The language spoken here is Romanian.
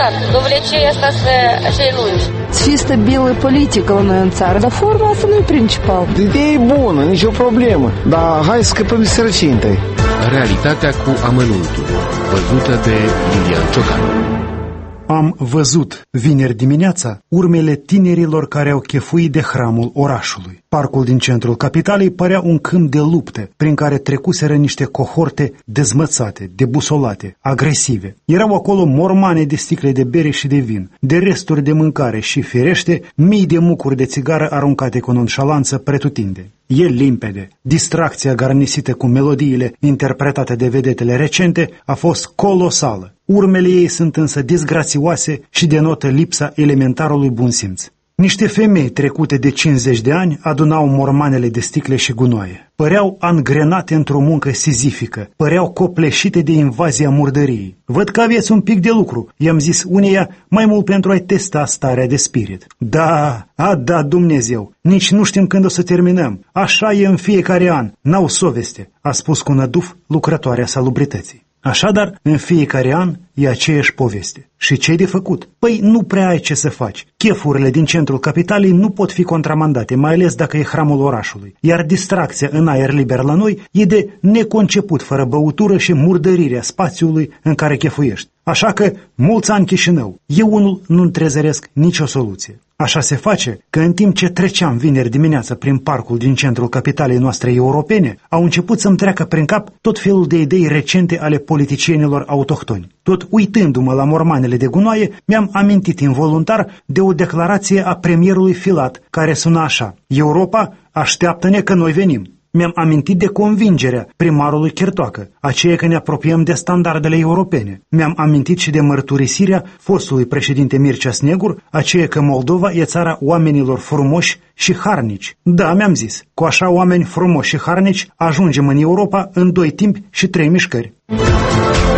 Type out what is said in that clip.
adevărat. Domnule, ce e asta să lungi? Să fie stabilă politică la noi în țară, dar forma asta nu e principal. Ideea e bună, nicio problemă, dar hai să scăpăm de sărăcie întâi. Realitatea cu amănuntul, văzută de Lilian Ciocan. Am văzut, vineri dimineața, urmele tinerilor care au chefuit de hramul orașului. Parcul din centrul capitalei părea un câmp de lupte, prin care trecuseră niște cohorte dezmățate, debusolate, agresive. Erau acolo mormane de sticle de bere și de vin, de resturi de mâncare și, firește, mii de mucuri de țigară aruncate cu nonșalanță pretutinde. E limpede. Distracția garnisită cu melodiile interpretate de vedetele recente a fost colosală. Urmele ei sunt însă disgrațioase și denotă lipsa elementarului bun simț. Niște femei trecute de 50 de ani adunau mormanele de sticle și gunoaie. Păreau angrenate într-o muncă sizifică, păreau copleșite de invazia murdăriei. Văd că aveți un pic de lucru, i-am zis uneia, mai mult pentru a-i testa starea de spirit. Da, Dumnezeu, nici nu știm când o să terminăm. Așa e în fiecare an, n-au soveste, a spus cu năduf lucrătoarea salubrității. Așadar, în fiecare an e aceeași poveste. Și ce-i de făcut? Păi nu prea ai ce să faci. Chefurile din centrul capitalei nu pot fi contramandate, mai ales dacă e hramul orașului. Iar distracția în aer liber la noi e de neconceput fără băutură și murdărirea spațiului în care chefuiești. Așa că, mulți ani Chișinău, eu unul nu trezăresc nicio soluție. Așa se face că în timp ce treceam vineri dimineață prin parcul din centrul capitalei noastre europene, au început să-mi treacă prin cap tot felul de idei recente ale politicienilor autohtoni. Tot uitându-mă la mormanele de gunoaie, mi-am amintit involuntar de o declarație a premierului Filat, care suna așa: Europa, așteaptă-ne că noi venim. Mi-am amintit de convingerea primarului Chertoacă, aceea că ne apropiem de standardele europene. Mi-am amintit și de mărturisirea fostului președinte Mircea Snegur, aceea că Moldova e țara oamenilor frumoși și harnici. Da, mi-am zis, cu așa oameni frumoși și harnici ajungem în Europa în 2 timpi și 3 mișcări.